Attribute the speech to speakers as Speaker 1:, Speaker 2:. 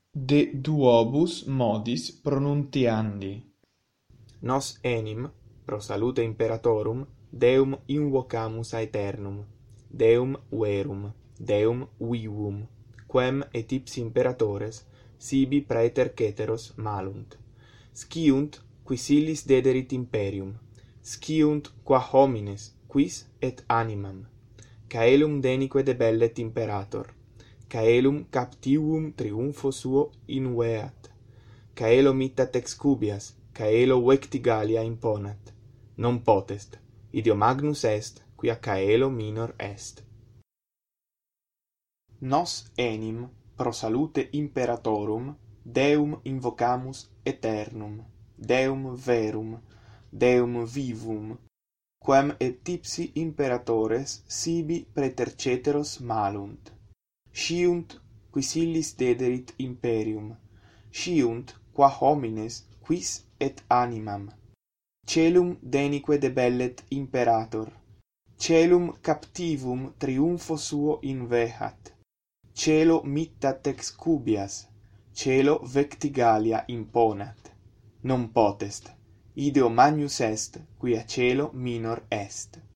Speaker 1: De duobus modis pronuntiandi.
Speaker 2: Nos enim, pro salute imperatorum, Deum invocamus aeternum, Deum verum, Deum vivum, quem et ipsi imperatores sibi praeter ceteros malunt. Sciunt quis illis dederit imperium, sciunt qua homines quis et animam. Caelum denique debellet imperator, caelum captivum triumpho suo inveat, caelo mittat ex cubias, caelo vecti Gallia imponat. Non potest, ideo magnus est, quia caelo minor est. Nos enim, pro salute imperatorum, Deum invocamus aeternum, Deum verum, Deum vivum, quem et ipsi imperatores sibi praeter ceteros malunt. Sciunt quis illis dederit imperium, sciunt qua homines quis et animam. Caelum denique debellet imperator, caelum captivum triumpho suo inveat, caelo mittat ex cubias, caelo vecti Gallia imponat. Non potest, ideo magnus est, quia caelo minor est.